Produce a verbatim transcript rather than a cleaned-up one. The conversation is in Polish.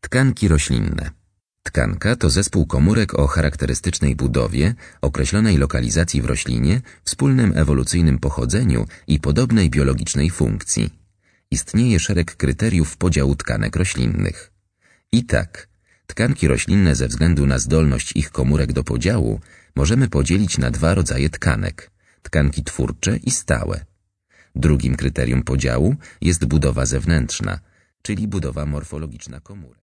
Tkanki roślinne. Tkanka to zespół komórek o charakterystycznej budowie, określonej lokalizacji w roślinie, wspólnym ewolucyjnym pochodzeniu i podobnej biologicznej funkcji. Istnieje szereg kryteriów podziału tkanek roślinnych. I tak, tkanki roślinne ze względu na zdolność ich komórek do podziału możemy podzielić na dwa rodzaje tkanek – tkanki twórcze i stałe. Drugim kryterium podziału jest budowa zewnętrzna, czyli budowa morfologiczna komórek.